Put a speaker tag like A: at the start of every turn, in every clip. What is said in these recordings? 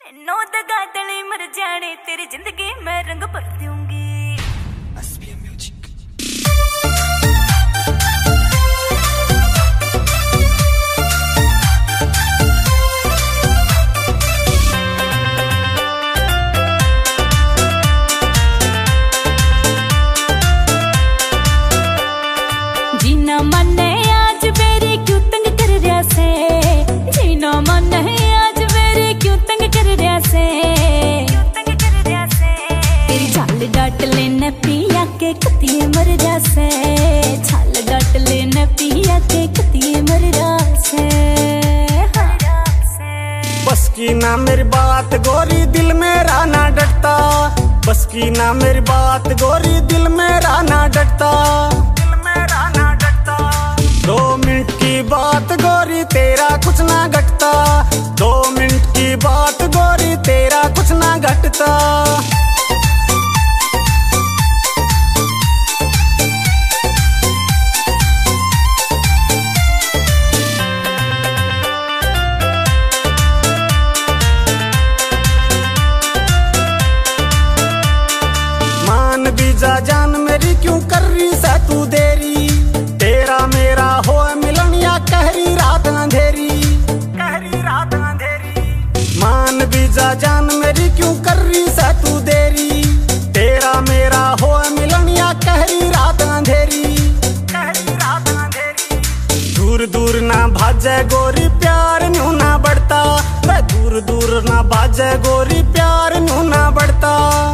A: No दगा दली मर जाने तेरी जिंदगी में रंग भर दूंगी। जीना मन है आज मेरे क्यों तंग कर रहा से, जीना मन है आज मेरे क्यों तंग कर रहा से, तेरी छाल डाट लेना पिया के कतिये मर रहा से, छाल डाट लेना पिया के कतिये मर रहा से।
B: बस की ना मेरी बात गोरी दिल मेरा ना डरता, बस की ना मेरी बात गोरी दिल मेरा ना डरता, 2 मिनट की बात गोरी तेरा कुछ ना घटता, 2 मिनट की बात गोरी तेरा कुछ ना घटता। मान भी जा जान मेरी क्यों कर रही सा तू देरी, तेरा मेरा हो मिलन या कहरी रात अंधेरी, कहरी रात अंधेरी। मान भी जा जान मेरी क्यों कर रही सा तू देरी, तेरा मेरा हो मिलन या कहरी रात अंधेरी, कहरी रात अंधेरी। दूर दूर ना भाजे गोरी प्यार न्यू ना बढ़ता, मैं दूर दूर ना भाजे गोरी प्यार न्यू ना बढ़ता,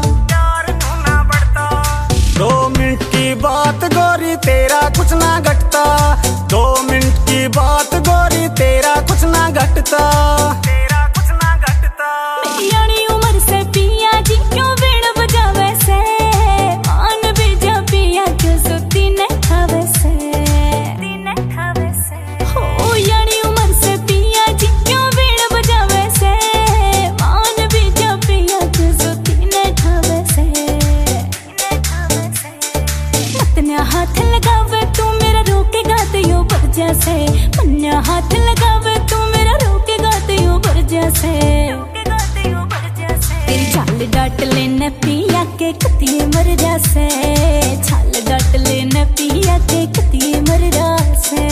B: 2 मिनट की बात गोरी तेरा कुछ ना घटता, 2 मिनट की बात गोरी तेरा कुछ ना घटता, तेरा कुछ ना घटता।
A: यानी उम्र से पिया जी क्यों बीन बजावे से, मान भी जा पिया क्यों सुती न खावे से, हो यानी उम्र से पिया जी क्यों बीन बजावे से, मान भी जा पिया क्यों सुती न खावे से। मतना हाथ लगावे तू मेरा रोकेगा तो यूं भर जैसे, मन्या हाथ लगावे तू मेरा रोकेगा तो यूं भर जैसे, तेरी छाल डाट लेना पिया के कतिये मर जैसे, छाल डाट लेना पिया के कतिये मर जैसे।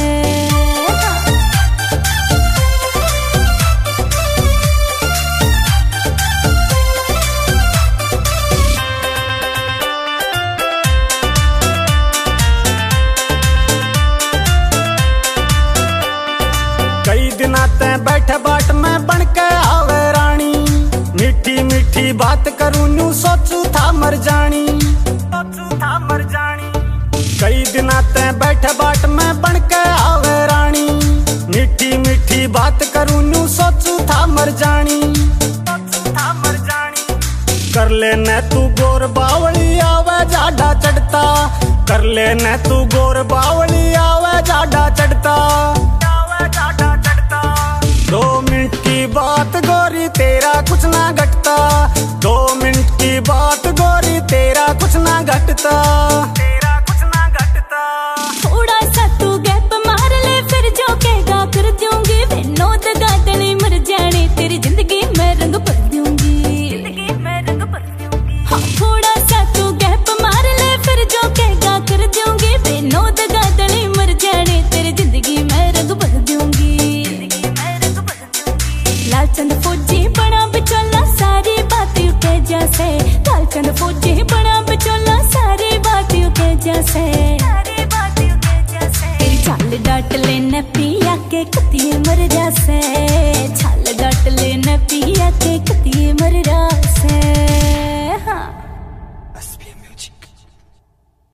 B: कई दिन आते बैठे बाट में बन के आवे रानी, मीठी मीठी बात करूं न्यू सोचू था मर जानी, सोचू था मर जानी। कई दिन आते बैठे बाट में बन के आवे रानी, मीठी मीठी बात करूं न्यू सोचू था मर जानी, सोचू था मर जानी। कर लेने तू गोर बावली आवे जाडा चढ़ता, कर लेने तू गोर बावली आवे जाडा चढ़ता, 2 मिनट की बात गोरी तेरा कुछ ना घटता, 2 मिनट की बात गोरी तेरा कुछ ना घटता, तेरा कुछ ना घटता।
A: थोड़ा सा तू गैप मार ले फिर जो कहेगा कर दूंगी, नो दगा दली मर जाने तेरी जिंदगी में रंग भर दूंगी, जिंदगी में रंग भर दूंगी। हाँ थोड़ा सा तू गैप मार ले फिर जो कहेगा कर दूंगी, नो दगा दली मर जाने तेरी जिंदगी में रंग भर दूंगी। लालचंद फौजी बड़ा बिचौला सारी बातें के जैसे, लालचंद फौजी बड़ा बिचौला सारी बातें के जैसे, तेरी छाल डाट लेना पिया के कतिये मर जैसे, छाल डाट लेना पिया के कतिये मर जैसे।